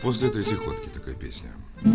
После третьей ходки такая песня.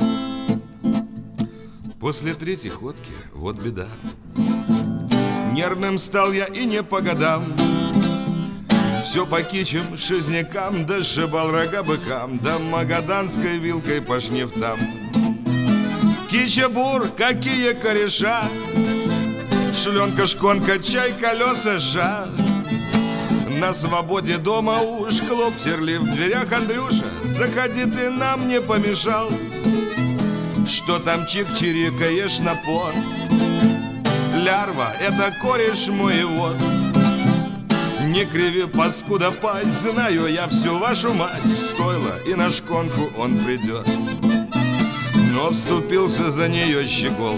После третьей ходки вот беда. Нервным стал я и не по годам. Все по кичам, шизнякам, да сшибал рога быкам, да магаданской вилкой по шнифтам. Кича-бур, какие кореша, шленка, шконка, чай, колеса, жа. На свободе дома уж клоп терли в дверях Андрюша. Заходи, ты нам не помешал. Что там чик-чирикаешь на пот? Лярва, это кореш мой, вот. Не криви, паскуда, пасть. Знаю я всю вашу мать. В стойло и на шконку он придет. Но вступился за нее щегол.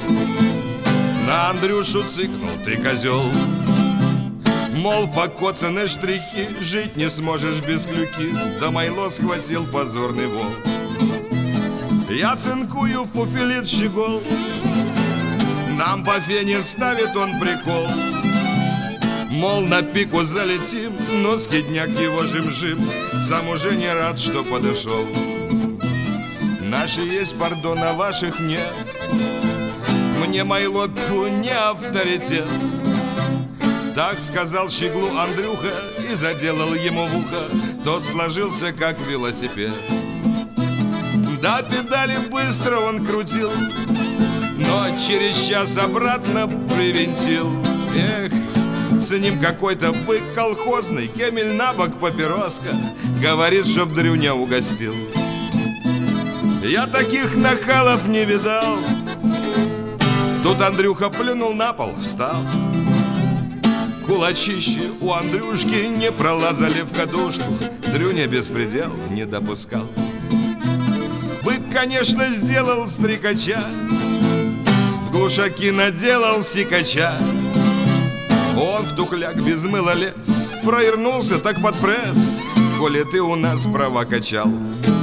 На Андрюшу цыкнул: ты козел. Мол, покоцаны штрихи, жить не сможешь без клюки. Да майло схватил позорный вол. Я цинкую в фуфелит щегол. Нам по фене ставит он прикол. Мол, на пику залетим, но скидняк его жим-жим. Сам уже не рад, что подошел. Наши есть, пардон, а ваших нет. Мне майло не авторитет. Так сказал щеглу Андрюха и заделал ему в ухо. Тот сложился, как велосипед. Да, педали быстро он крутил, но через час обратно привинтил. Эх, с ним какой-то бык колхозный, кемель на бок, папироска. Говорит, чтоб Дрюня угостил. Я таких нахалов не видал. Тут Андрюха плюнул на пол, встал. Кулачищи у Андрюшки не пролазали в кадушку. Дрюня беспредел не допускал. Бык, конечно, сделал стрекача, в глушаки наделал сикача. Он в тухляк без мыла лез, фраернулся так под пресс. Коли ты у нас права качал.